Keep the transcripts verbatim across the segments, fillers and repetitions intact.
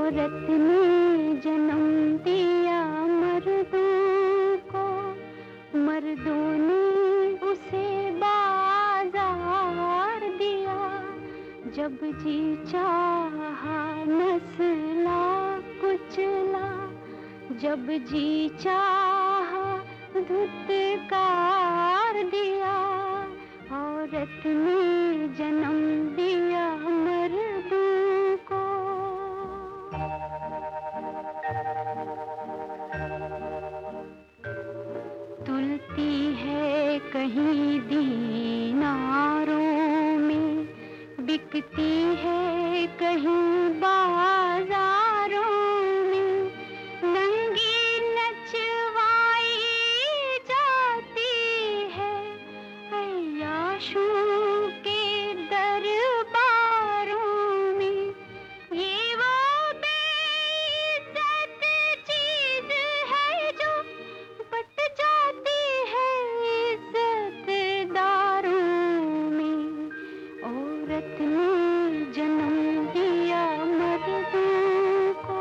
औरत ने जन्म दिया मर्दों को, मर्दों ने उसे बाजार दिया। जब जी चाहा नस्ला कुचला, जब जी चाहा धुतकार दिया। औरत ने जन्म दिया मर्दों को। तुलती है कहीं दीनारों में, बिकती है कहीं बाजारों में, नंगी नचवाई जाती है अय्याशों के दरबारों में। ये वो बेइज्जत चीज है जो बट जाती है इज्जतदारों में। औरत ने जन्म दिया मर्दों को।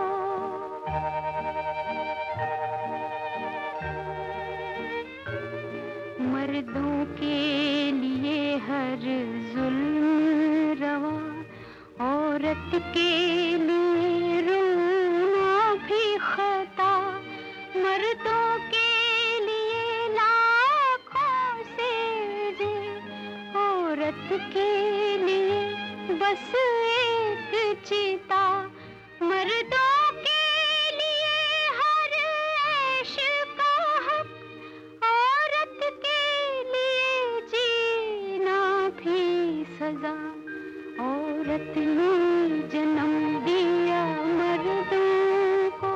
मर्दों के लिए हर जुल्म रवा, औरत के लिए रोना भी खता। मर्दों के लिए लाखों सेजे, औरत के लिए बस एक चिता। मर्दों के लिए हर ऐश का हक, औरत के लिए जीना भी सजा। औरत ने जन्म दिया मर्दों को।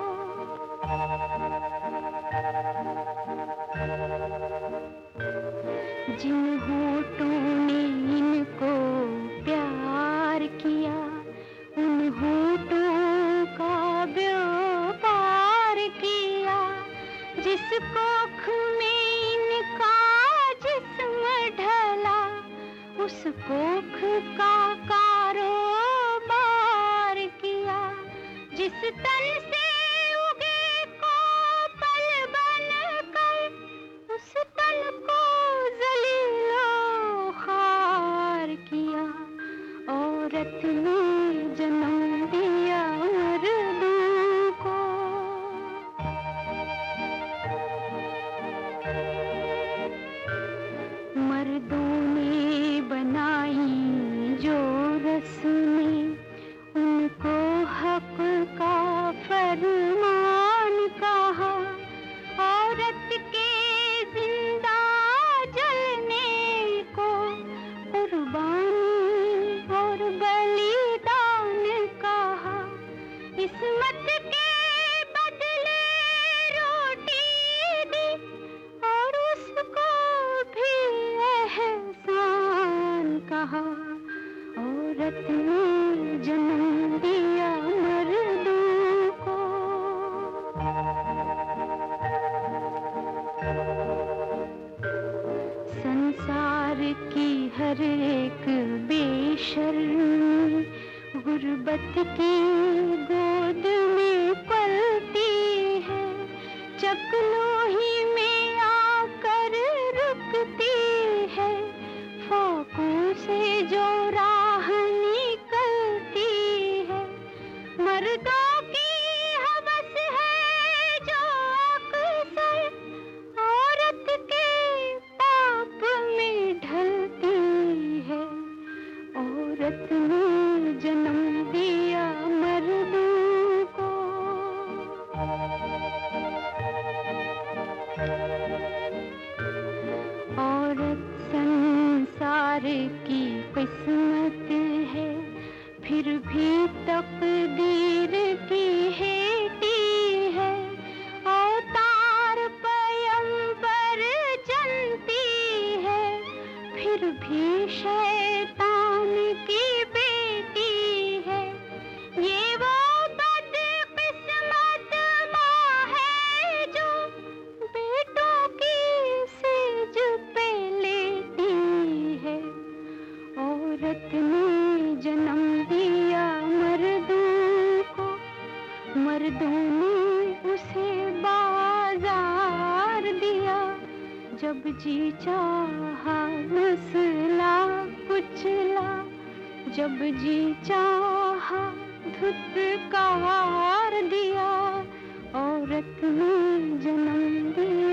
जिन होठों ने इनको प्यार किया, उन होठों का व्यापार किया। जिस कोख में इनका जिस्म ढला, उस कोख का कारोबार किया। जिस तन से उगे कोपल बनकर, उस तन को जलीलो खार किया। औरत ने जन्म दिया मर्दों को। मर्दों ने बनाई जो रस्में, उनको हक का फरमान कहा। औरत के जिंदा जलने को कुर्बानी और बलिदान कहा। इस्मत के बदले रोटी दी, और उसको भी एहसान कहा। औरत ने जन्म दिया मर्दों को। संसार की हर एक बेशर्मी गुर्बत की गोद में पलती है। चकलोही में आकर रुकती है, फाकों से जो राह निकलती है। मर्दों की हवस है जो अक्सर औरत के पाप में ढलती है। औरत ने जन्म दिया मर्दों को। औरत संसार की किस्मत है, फिर भी तकदीर की हेटी है। अवतार पैगंबर जनती है, फिर भी शैतान की बेटी है। ये वो बदकिस्मत माँ है जो बेटों की सेज पे लेती है। औरत ने जन्म दिया मर्दों जी चाहा रुसला कुचला, जब जी चाहा धुतकार दिया, औरत ने जन्म दिया।